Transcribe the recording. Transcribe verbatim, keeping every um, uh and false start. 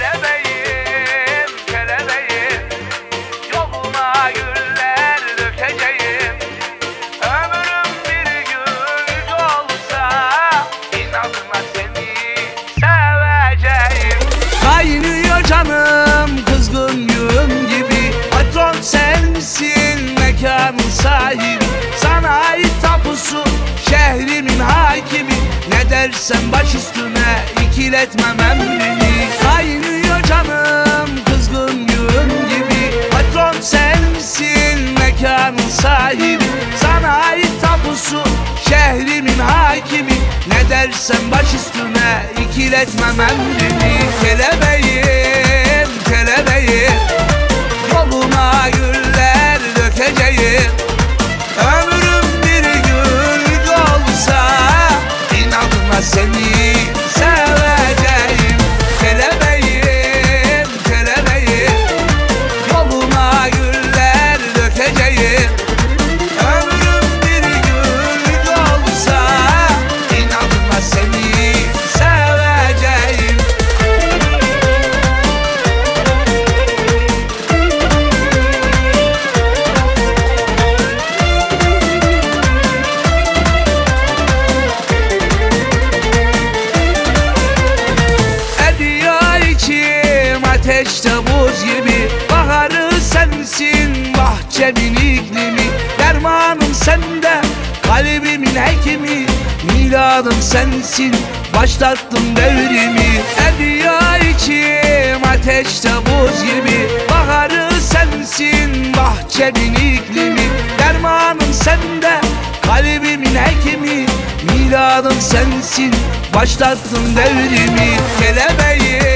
Kelebeğim, kelebeğim, yoluna güller dökeceğim. Ömrüm bir gün olsa inadına seni seveceğim. Kaynıyor canım kızgın yün gibi, patron sensin mekanın sahibi. Sana ait tapusu şehrimin hakimi, ne dersen baş üstüne ikiletmem emrini. Kaynıyor canım kızgın yün gibi, patron sensin mekanın sahibi. Sana ait tapusu şehrimin hakimi, ne dersen baş üstüne ikiletmem emrini. Kelebeğim, kelebeğim, yoluna güller dökeceğim. Ömrüm bir gün olsa inadına seni seveceğim. Kelebeğim, kelebeğim, yoluna güller dökeceğim. Ömrüm bir gün olsa inadına seni seveceğim. Ediyor içim ateşte buz gibi, baharı sensin bahçemin iklimi. Dermanım sende kalbimin hekimi, miladım sensin başlattın devrimi. Ediyor içim ateşte buz gibi, baharı sensin bahçemin iklimi. Dermanım sende kalbimin hekimi, miladım sensin başlattın devrimi. Kelebeğim,